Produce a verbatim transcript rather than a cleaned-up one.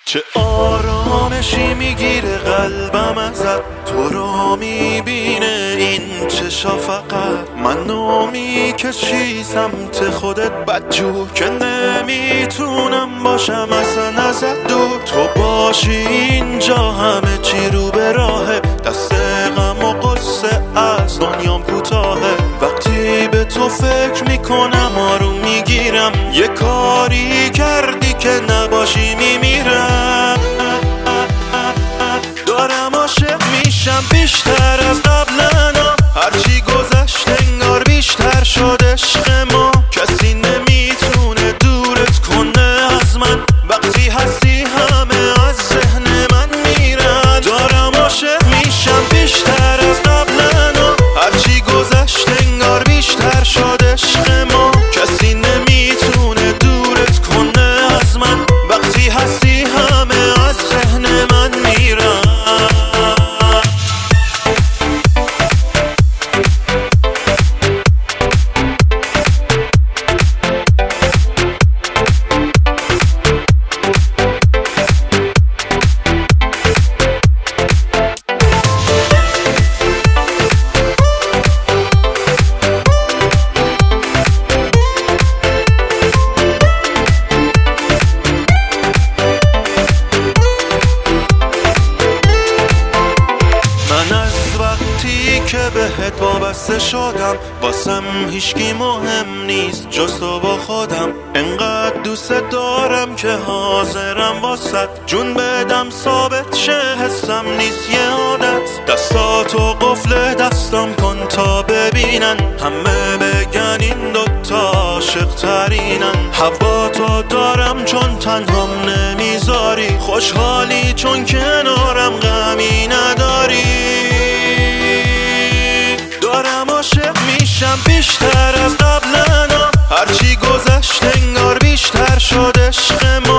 چه آرامشی میگیره قلبم ازت، تو رو میبینه این چشا فقط منو میکشی سمت خودت بدجور که نمیتونم باشم اصلا ازت دور. تو باشی اینجا همه چی رو به راهه، دست غم و قصه از دنیام کوتاهه. وقتی به تو فکر میکنم آروم میگیرم، یه کاری کردی که نباشی میمیرم. دارم عاشق میشم بیشتر از قبلنا، هرچی گذشت انگار بیشتر شد عشق ما. کسی نمیتونه دورت کنه از من، وقتی هستی همه از ذهن من میرن. دارم عاشق میشم بیشتر از قبلنا، هرچی گذشت انگار بیشتر شد عشق ما. کسی نمیتونه دورت کنه از من، وقتی هستی همه از ذهن من میرن. که بهت وابسته شدم، واسم هیچکی مهم نیست جز تو با خودم. انقدر دوست دارم که حاضرم واسط جون بدم ثابت شه، حسم نیست یه عادت. دستاتو قفل دستم کن تا ببینن همه، بگن این دوتا عاشق ترینن. هوا تو دارم چون تنهام نمیذاری، خوشحالی چون کنارم غمی نداری. دارم عاشق میشم بیشتر از قبلنا، هرچی گذشت انگار بیشتر شد عشق ما.